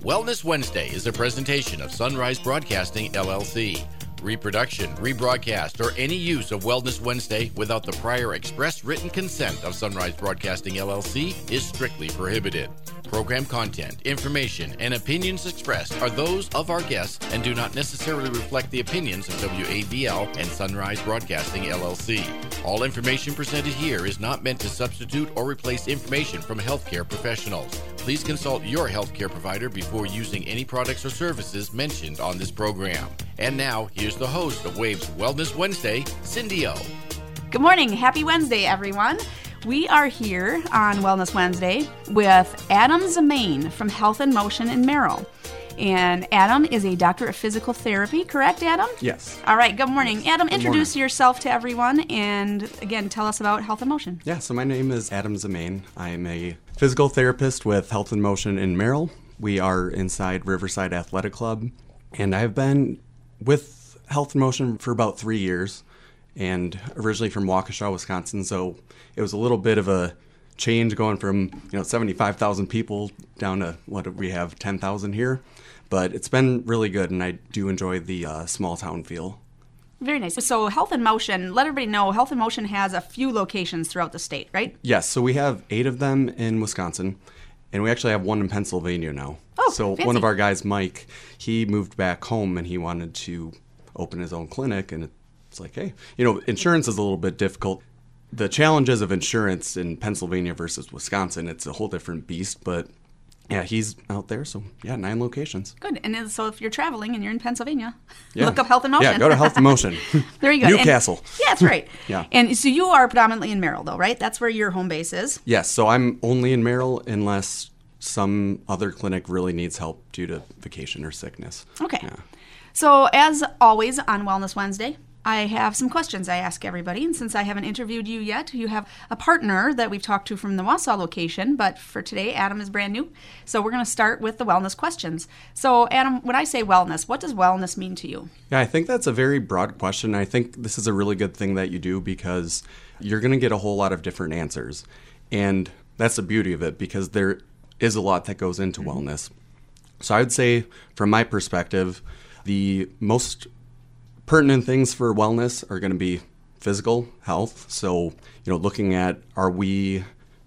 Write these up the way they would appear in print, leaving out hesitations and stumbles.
Wellness Wednesday is a presentation of Sunrise Broadcasting, LLC. Reproduction, rebroadcast, or any use of Wellness Wednesday without the prior express written consent of Sunrise Broadcasting, LLC is strictly prohibited. Program content, information, and opinions expressed are those of our guests and do not necessarily reflect the opinions of WAVL and Sunrise Broadcasting, LLC. All information presented here is not meant to substitute or replace information from healthcare professionals. Please consult your healthcare provider before using any products or services mentioned on this program. And now, here's the host of Wave's Wellness Wednesday, Cindy O. Good morning. Happy Wednesday, everyone. We are here on Wellness Wednesday with Adam Zemain from Health in Motion in Merrill. And Adam is a doctor of physical therapy, correct, Adam? Yes. All right, good morning. Yes. Adam, Good introduce morning. yourself to everyone and, again, tell us about Health in Motion. Yeah, so my name is Adam Zemain. I'm a physical therapist with Health in Motion in Merrill. We are inside Riverside Athletic Club, and I've been with Health in Motion for about 3 years, and originally from Waukesha, Wisconsin, so it was a little bit of a change going from 75,000 people down to what we have 10,000 here. But it's been really good, and I do enjoy the small town feel. Very nice. So Health in Motion, let everybody know, Health in Motion has a few locations throughout the state, right? Yes, so we have 8 of them in Wisconsin, and we actually have one in Pennsylvania now. Oh, so fancy. One of our guys, Mike, he moved back home, and he wanted to open his own clinic, and it's like, hey, insurance is a little bit difficult. The challenges of insurance in Pennsylvania versus Wisconsin, it's a whole different beast, but yeah, he's out there, so 9 locations. Good. And so if you're traveling and you're in Pennsylvania, Yeah. look up Health in Motion. Yeah, go to Health in Motion. There you go. Newcastle. Yeah, that's right. Yeah. And so you are predominantly in Merrill, though, right? That's where your home base is. Yes, so I'm only in Merrill unless some other clinic really needs help due to vacation or sickness. Okay. Yeah. So as always on Wellness Wednesday, I have some questions I ask everybody. And since I haven't interviewed you yet, you have a partner that we've talked to from the Wausau location. But for today, Adam is brand new. So we're going to start with the wellness questions. So Adam, when I say wellness, what does wellness mean to you? Yeah, I think that's a very broad question. I think this is a really good thing that you do because you're going to get a whole lot of different answers. And that's the beauty of it because there is a lot that goes into wellness. So I would say, from my perspective, the most pertinent things for wellness are going to be physical health. So, looking at, are we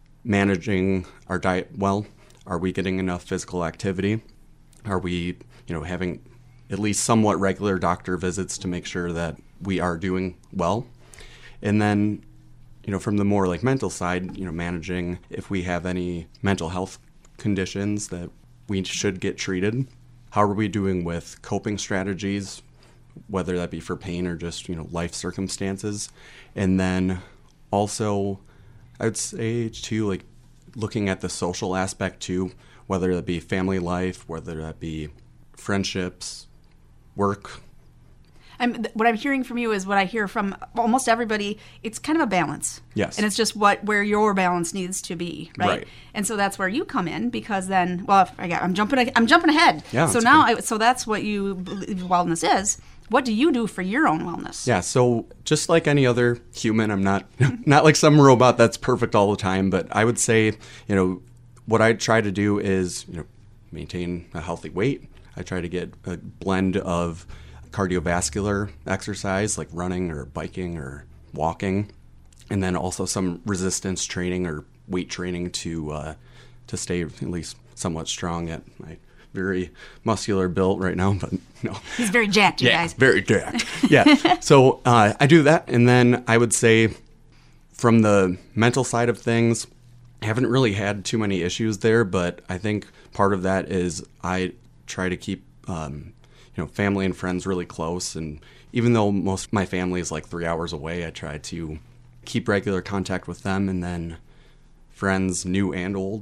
managing our diet well? Are we getting enough physical activity? Are we, having at least somewhat regular doctor visits to make sure that we are doing well? And then, from the more like mental side, managing if we have any mental health conditions that we should get treated. How are we doing with coping strategies, whether that be for pain or just, life circumstances? And then also, I would say, too, like looking at the social aspect, too, whether that be family life, whether that be friendships, work. What I'm hearing from you is what I hear from almost everybody. It's kind of a balance. Yes. And it's just where your balance needs to be, right? Right. And so that's where you come in because then, I'm jumping ahead. Yeah, so that's now, so that's what you believe wellness is. What do you do for your own wellness? Yeah, so just like any other human, I'm not like some robot that's perfect all the time, but I would say, what I try to do is, maintain a healthy weight. I try to get a blend of cardiovascular exercise like running or biking or walking, and then also some resistance training or weight training to stay at least somewhat strong at my very muscular built right now, but no. He's very jacked, you guys. Very jacked. Yeah. So I do that, and then I would say from the mental side of things, I haven't really had too many issues there, but I think part of that is I try to keep family and friends really close, and even though most of my family is like 3 hours away, I try to keep regular contact with them, and then friends new and old.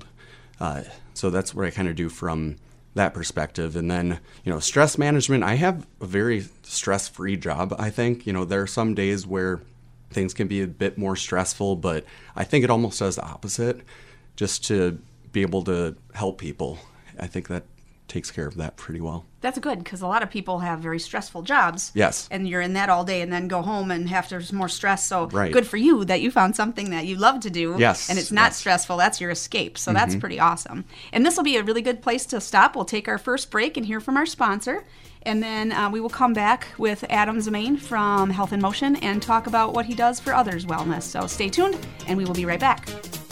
So that's what I kind of do from that perspective. And then, stress management, I have a very stress-free job, I think. There are some days where things can be a bit more stressful, but I think it almost does the opposite, just to be able to help people. I think that takes care of that pretty well. That's good, because a lot of people have very stressful jobs. Yes. And you're in that all day and then go home and have to more stress. So Right. good for you that you found something that you love to do. Yes, And it's not yes. stressful. That's your escape. So that's pretty awesome. And this will be a really good place to stop. We'll take our first break and hear from our sponsor. And then we will come back with Adam Zemain from Health in Motion and talk about what he does for others' wellness. So stay tuned, and we will be right back.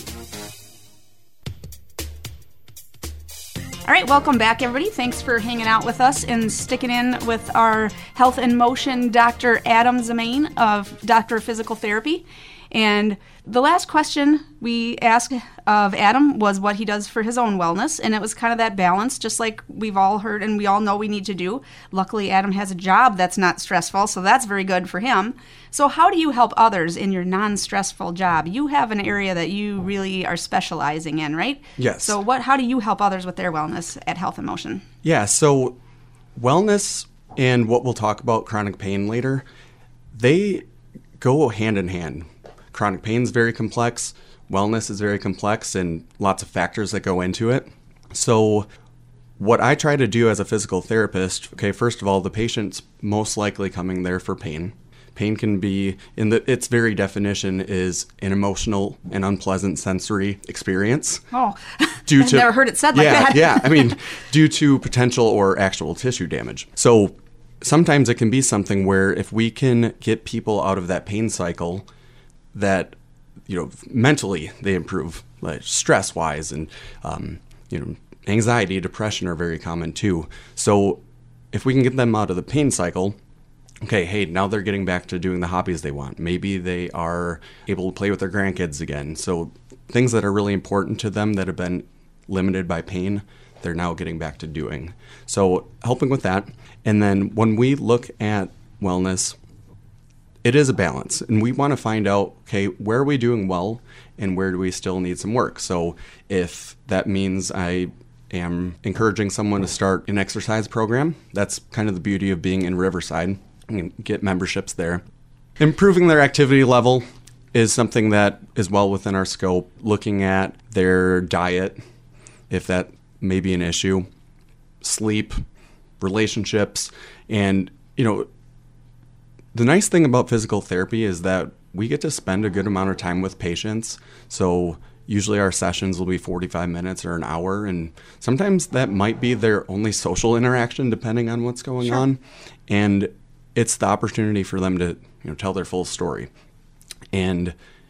All right, welcome back, everybody. Thanks for hanging out with us and sticking in with our Health in Motion Dr. Adam Zemain of Doctor of Physical Therapy. And the last question we asked of Adam was what he does for his own wellness, and it was kind of that balance, just like we've all heard and we all know we need to do. Luckily, Adam has a job that's not stressful, so that's very good for him. So how do you help others in your non-stressful job? You have an area that you really are specializing in, right? Yes. So how do you help others with their wellness at Health in Motion? Yeah, so wellness and what we'll talk about, chronic pain later, they go hand in hand. Chronic pain is very complex, wellness is very complex, and lots of factors that go into it. So what I try to do as a physical therapist, okay, first of all, the patient's most likely coming there for pain. Pain can be, its very definition is an emotional and unpleasant sensory experience. Oh, Due I've to, never heard it said like that. Yeah, I mean, due to potential or actual tissue damage. So sometimes it can be something where if we can get people out of that pain cycle, that, mentally they improve, like stress-wise, and, anxiety, depression are very common too. So if we can get them out of the pain cycle, okay, hey, now they're getting back to doing the hobbies they want. Maybe they are able to play with their grandkids again. So things that are really important to them that have been limited by pain, they're now getting back to doing. So helping with that. And then when we look at wellness, it is a balance, and we want to find out, okay, where are we doing well and where do we still need some work? So if that means I am encouraging someone to start an exercise program, that's kind of the beauty of being in Riverside. You can get memberships there. Improving their activity level is something that is well within our scope. Looking at their diet, if that may be an issue, sleep, relationships, and, the nice thing about physical therapy is that we get to spend a good amount of time with patients. So usually our sessions will be 45 minutes or an hour, and sometimes that might be their only social interaction depending on what's going on. And it's the opportunity for them to, tell their full story. And,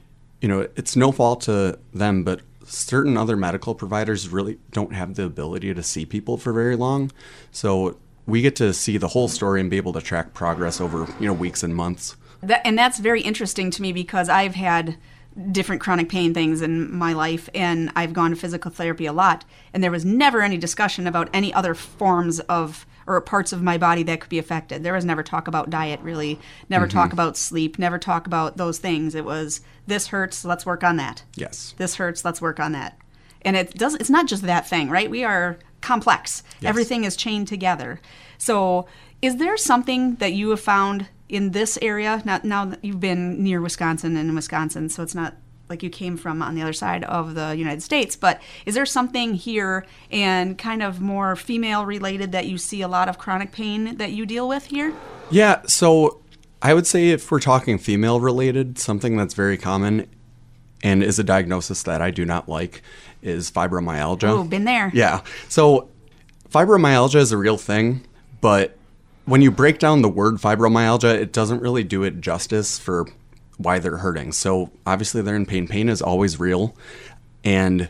it's no fault to them, but certain other medical providers really don't have the ability to see people for very long. So we get to see the whole story and be able to track progress over, weeks and months. And that's very interesting to me, because I've had different chronic pain things in my life, and I've gone to physical therapy a lot, and there was never any discussion about any other forms of or parts of my body that could be affected. There was never talk about diet, really, never talk about sleep, never talk about those things. It was, this hurts, let's work on that. Yes. This hurts, let's work on that. And it's not just that thing, right? We are complex. Yes. Everything is chained together. So is there something that you have found in this area, now that you've been near Wisconsin and in Wisconsin, so it's not like you came from on the other side of the United States, but is there something here and kind of more female related that you see a lot of chronic pain that you deal with here? Yeah, so I would say if we're talking female related, something that's very common and is a diagnosis that I do not like is fibromyalgia. Oh, been there. Yeah. So fibromyalgia is a real thing, but when you break down the word fibromyalgia, it doesn't really do it justice for why they're hurting. So obviously they're in pain. Pain is always real. And,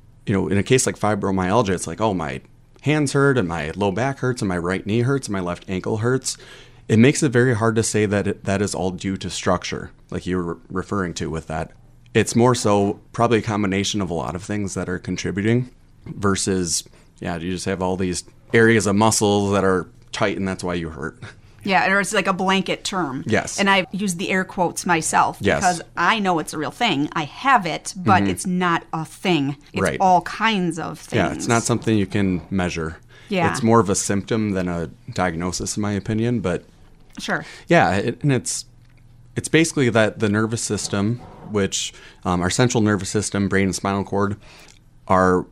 in a case like fibromyalgia, it's like, oh, my hands hurt and my low back hurts and my right knee hurts and my left ankle hurts. It makes it very hard to say that that is all due to structure, like you were referring to with that. It's more so probably a combination of a lot of things that are contributing versus, you just have all these areas of muscles that are tight and that's why you hurt. Yeah, or it's like a blanket term. Yes. And I've used the air quotes myself because I know it's a real thing. I have it, but it's not a thing. It's all kinds of things. Yeah, it's not something you can measure. Yeah. It's more of a symptom than a diagnosis, in my opinion. But sure. Yeah, and it's basically that the nervous system, which our central nervous system, brain and spinal cord, are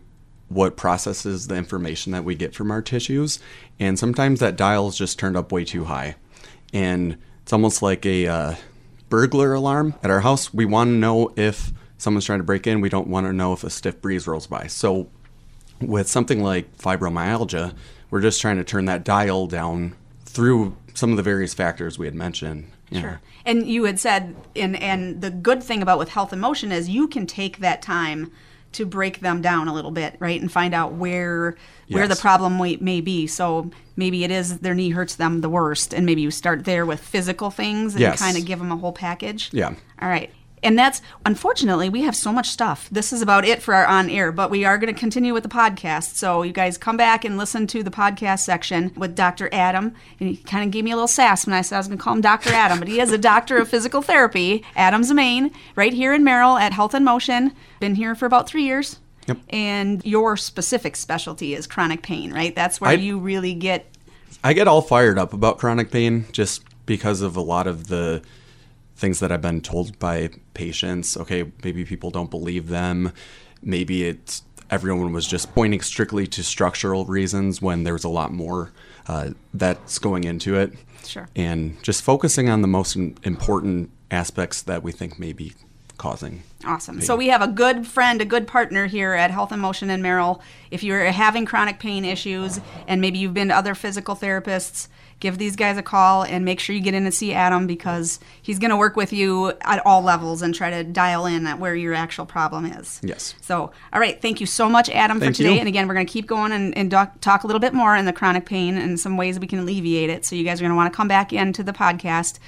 what processes the information that we get from our tissues. And sometimes that dial is just turned up way too high. And it's almost like a burglar alarm at our house. We want to know if someone's trying to break in. We don't want to know if a stiff breeze rolls by. So with something like fibromyalgia, we're just trying to turn that dial down through some of the various factors we had mentioned. Yeah. Sure. And you had said, and the good thing about with Health in Motion is you can take that time to break them down a little bit, right? And find out where the problem may be. So maybe it is their knee hurts them the worst, and maybe you start there with physical things and kind of give them a whole package. Yeah. All right. And that's, unfortunately, we have so much stuff. This is about it for our on-air, but we are going to continue with the podcast. So you guys come back and listen to the podcast section with Dr. Adam. And he kind of gave me a little sass when I said I was going to call him Dr. Adam, but he is a doctor of physical therapy, Adam Zemain, right here in Merrill at Health in Motion. Been here for about 3 years. Yep. And your specific specialty is chronic pain, right? That's where you really get... I get all fired up about chronic pain just because of a lot of the things that I've been told by patients. Okay, maybe people don't believe them. Maybe everyone was just pointing strictly to structural reasons when there's a lot more that's going into it. Sure. And just focusing on the most important aspects that we think may be causing. Awesome. pain. So we have a good friend, a good partner here at Health in Motion in Merrill. If you're having chronic pain issues and maybe you've been to other physical therapists, give these guys a call and make sure you get in to see Adam, because he's going to work with you at all levels and try to dial in at where your actual problem is. Yes. So, all right. Thank you so much, Adam, Thank for today. you. And again, we're going to keep going and talk a little bit more in the chronic pain and some ways we can alleviate it. So you guys are going to want to come back into the podcast,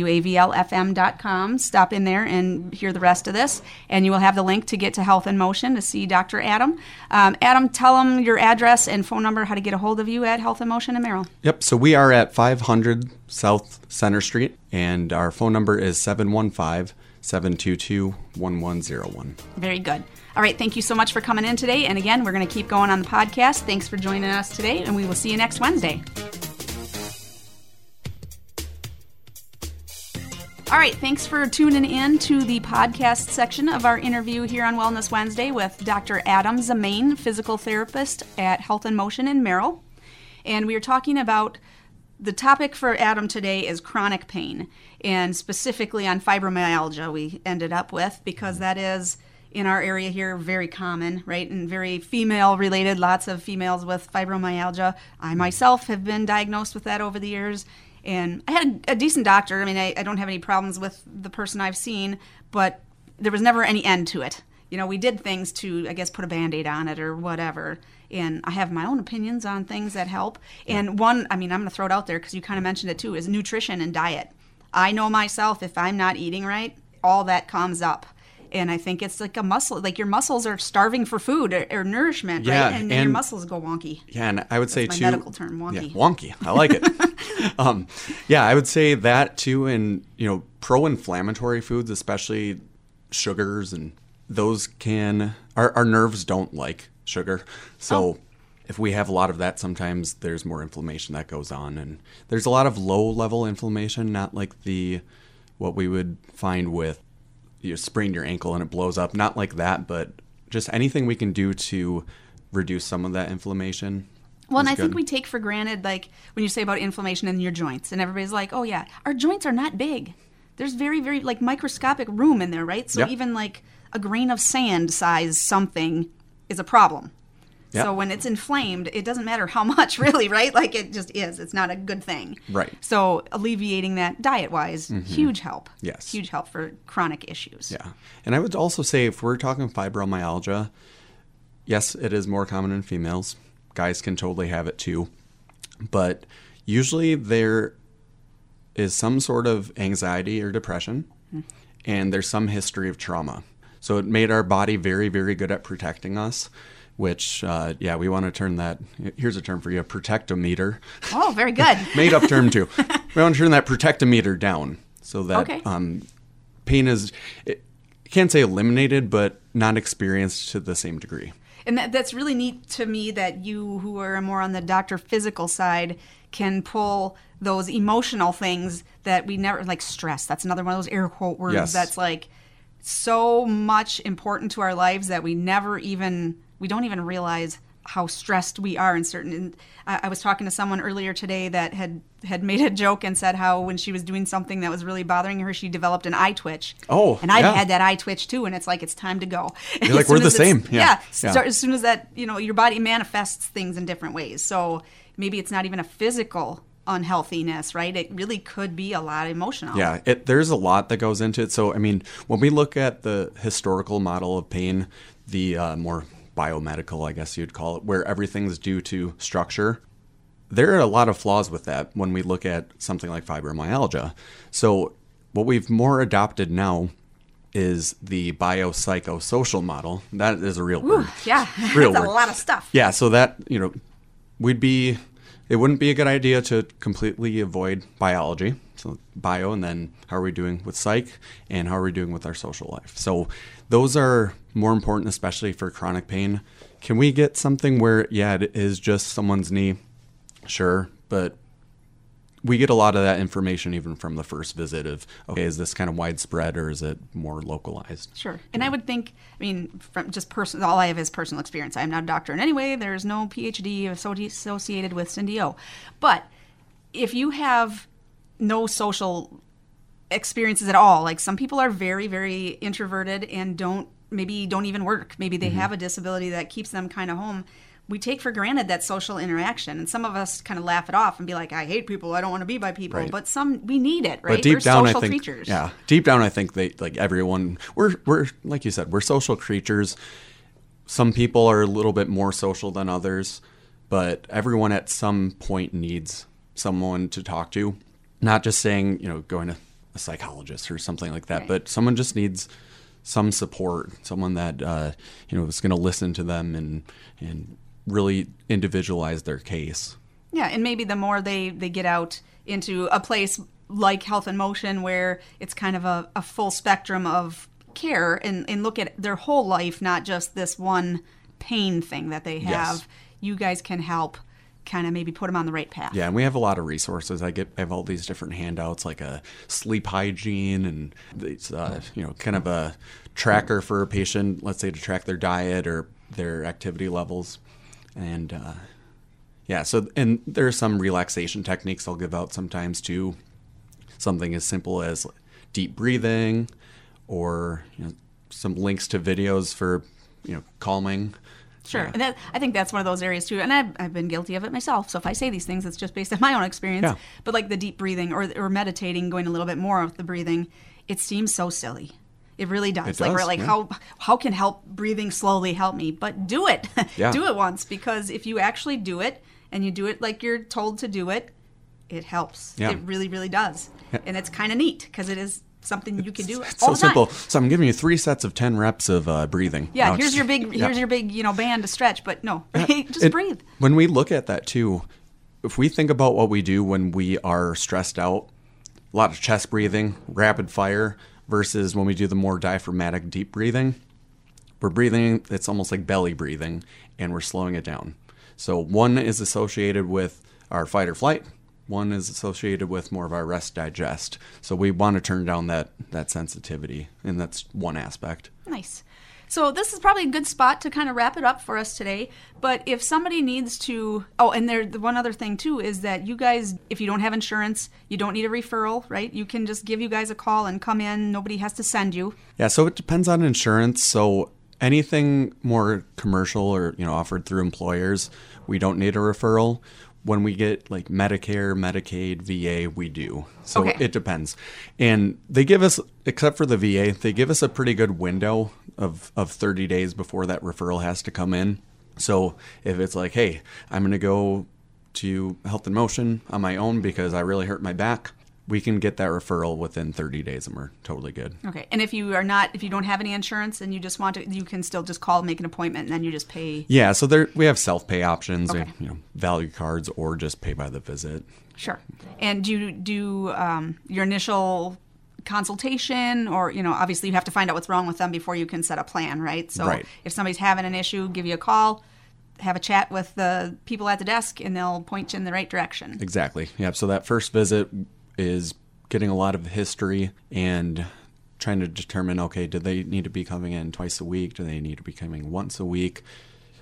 WAVLFM.com. Stop in there and hear the rest of this. And you will have the link to get to Health in Motion to see Dr. Adam. Adam, tell them your address and phone number, how to get a hold of you at Health in Motion in Merrill. Yep. So we are at 500 South Center Street, and our phone number is 715-722-1101. Very good. All right. Thank you so much for coming in today. And again, we're going to keep going on the podcast. Thanks for joining us today, and we will see you next Wednesday. All right, thanks for tuning in to the podcast section of our interview here on Wellness Wednesday with Dr. Adam Zemain, physical therapist at Health in Motion in Merrill. And we are talking about the topic for Adam today is chronic pain, and specifically on fibromyalgia we ended up with, because that is in our area here very common, right, and very female related, lots of females with fibromyalgia. I myself have been diagnosed with that over the years. And I had a decent doctor. I mean, I don't have any problems with the person I've seen, but there was never any end to it. You know, we did things to, I guess, put a Band-Aid on it or whatever. And I have my own opinions on things that help. And one, I mean, I'm going to throw it out there because you kind of mentioned it too, is nutrition and diet. I know myself, if I'm not eating right, all that comes up. And I think it's like a muscle, like your muscles are starving for food or nourishment, right? And your muscles go wonky. Yeah, and I would say That's too. my medical term, wonky. Yeah, wonky. I like it. Yeah, I would say that too. And pro-inflammatory foods, especially sugars, and those our nerves don't like sugar. So if we have a lot of that, sometimes there's more inflammation that goes on, and there's a lot of low-level inflammation, not like what we would find with you sprain your ankle and it blows up, not like that, but just anything we can do to reduce some of that inflammation. Well, and I think we take for granted, like, when you say about inflammation in your joints, and everybody's like, oh, yeah, our joints are not big. There's very, very, like, microscopic room in there, right? So even, like, a grain of sand size something is a problem. Yep. So when it's inflamed, it doesn't matter how much, really, right? Like, it just is. It's not a good thing. Right. So alleviating that diet-wise, huge help. Yes. Huge help for chronic issues. Yeah. And I would also say, if we're talking fibromyalgia, yes, it is more common in females. Guys can totally have it too. But usually there is some sort of anxiety or depression, and there's some history of trauma. So it made our body very, very good at protecting us, which, we want to turn that, here's a term for you, protectometer. Oh, very good. Made up term too. We want to turn that protectometer down so that pain is, can't say eliminated, but not experienced to the same degree. And that's really neat to me that you, who are more on the doctor physical side, can pull those emotional things that we never, like stress. That's another one of those air quote words that's like so much important to our lives that we never even we don't even realize how stressed we are in certain. And I was talking to someone earlier today that had made a joke and said how when she was doing something that was really bothering her, she developed an eye twitch. Oh, and I've yeah. had that eye twitch too, and it's like it's time to go. You're like, we're the same. Yeah. As soon as that, your body manifests things in different ways. So maybe it's not even a physical unhealthiness, right? It really could be a lot emotional. Yeah, there's a lot that goes into it. So, I mean, when we look at the historical model of pain, the more biomedical, I guess you'd call it, where everything's due to structure, there are a lot of flaws with that when we look at something like fibromyalgia. So what we've more adopted now is the biopsychosocial model. That is a real word. Yeah, Real that's word. a lot of stuff. Yeah, so that, it wouldn't be a good idea to completely avoid biology. So bio, and then how are we doing with psych, and how are we doing with our social life? So those are more important, especially for chronic pain. Can we get something where, it is just someone's knee? Sure, but we get a lot of that information even from the first visit of, okay, is this kind of widespread or is it more localized? Sure. And I would think, from just all I have is personal experience. I'm not a doctor in any way. There's no PhD associated with Syndio. But if you have no social experiences at all, like some people are very, very introverted and don't even work. Maybe they have a disability that keeps them kind of home. We take for granted that social interaction, and some of us kind of laugh it off and be like, I hate people, I don't want to be by people. Right. But we need it, right? But deep we're down, social I think, creatures. Yeah, deep down, I think everyone, we're like you said, we're social creatures. Some people are a little bit more social than others, but everyone at some point needs someone to talk to. Not just saying, going to a psychologist or something like that, Right. but someone just needs some support, someone that, is going to listen to them and really individualize their case. Yeah, and maybe the more they get out into a place like Health in Motion where it's kind of a full spectrum of care and look at their whole life, not just this one pain thing that they have, Yes. you guys can help kind of maybe put them on the right path. Yeah, and we have a lot of resources. I have all these different handouts, like a sleep hygiene, and it's kind of a tracker for a patient, let's say to track their diet or their activity levels, and and there are some relaxation techniques I'll give out sometimes too. Something as simple as deep breathing, or some links to videos for calming. Sure. Yeah. And I think that's one of those areas too. And I've been guilty of it myself. So if I say these things, it's just based on my own experience. Yeah. But like the deep breathing or meditating, going a little bit more with the breathing, it seems so silly. It really does. It Like does, we're like, yeah. how can breathing slowly help me? But do it. Yeah. Do it once, because if you actually do it and you do it like you're told to do it, it helps. Yeah. It really, really does. Yeah. And it's kind of neat because it is something you can do It's all so the time. simple. So I'm giving you 3 sets of 10 reps of breathing. Yeah, Now here's it's- your big band to stretch, but no, just It- breathe. When we look at that too, if we think about what we do when we are stressed out, a lot of chest breathing, rapid fire, versus when we do the more diaphragmatic deep breathing, we're breathing, it's almost like belly breathing, and we're slowing it down. So one is associated with our fight or flight. One is associated with more of our rest digest. So we want to turn down that sensitivity, and that's one aspect. Nice. So this is probably a good spot to kind of wrap it up for us today. But if somebody needs to, and the one other thing too is that you guys, if you don't have insurance, you don't need a referral, right? You can just give you guys a call and come in. Nobody has to send you. Yeah, so it depends on insurance. So anything more commercial or offered through employers, we don't need a referral. When we get like Medicare, Medicaid, VA, we do. So Okay. It depends. And they give us, except for the VA, they give us a pretty good window of 30 days before that referral has to come in. So if it's like, hey, I'm going to go to Health in Motion on my own because I really hurt my back, we can get that referral within 30 days and we're totally good. Okay. And if you don't have any insurance and you just want to, you can still just call, make an appointment, and then you just pay. Yeah, so we have self-pay options, Okay. value cards, or just pay by the visit. Sure. And do you do your initial consultation, or obviously you have to find out what's wrong with them before you can set a plan, right? So Right. if somebody's having an issue, give you a call, have a chat with the people at the desk, and they'll point you in the right direction. Exactly. Yeah. So that first visit is getting a lot of history and trying to determine, okay, do they need to be coming in twice a week? Do they need to be coming once a week?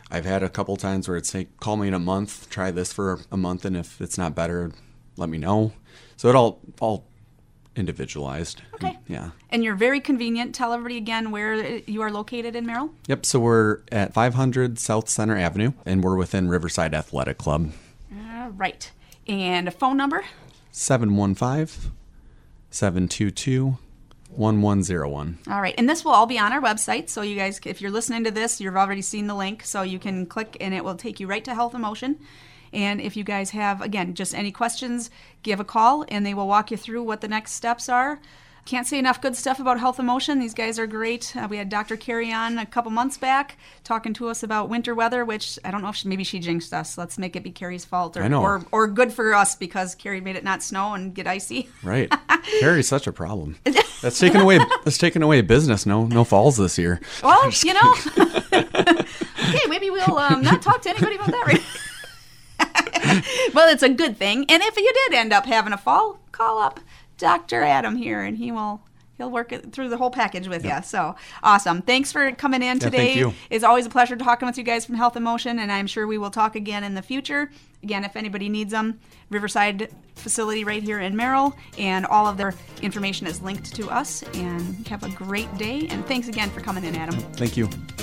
I've had a couple times where it's like, call me in a month, try this for a month, and if it's not better, let me know. So it all individualized. Okay. Yeah. And you're very convenient. Tell everybody again where you are located in Merrill. Yep. So we're at 500 South Center Avenue, and we're within Riverside Athletic Club. All right. And a phone number? 715-722-1101. All right. And this will all be on our website. So you guys, if you're listening to this, you've already seen the link. So you can click and it will take you right to Health Emotion. And if you guys have, again, just any questions, give a call and they will walk you through what the next steps are. Can't say enough good stuff about Health Emotion. These guys are great. We had Dr. Carey on a couple months back talking to us about winter weather, which I don't know if maybe she jinxed us. Let's make it be Carey's fault, I know. or good for us because Carey made it not snow and get icy. Right. Carey's such a problem. That's taken away business. No falls this year. Well, you know. Okay, maybe we'll not talk to anybody about that right. Well, it's a good thing. And if you did end up having a fall, call up Dr. Adam here, and he'll work it through the whole package with you. So awesome. Thanks for coming in today. Thank you. It's always a pleasure talking with you guys from Health Emotion, and I'm sure we will talk again in the future. Again, if anybody needs them, Riverside facility right here in Merrill, and all of their information is linked to us. And have a great day. And thanks again for coming in, Adam. Thank you.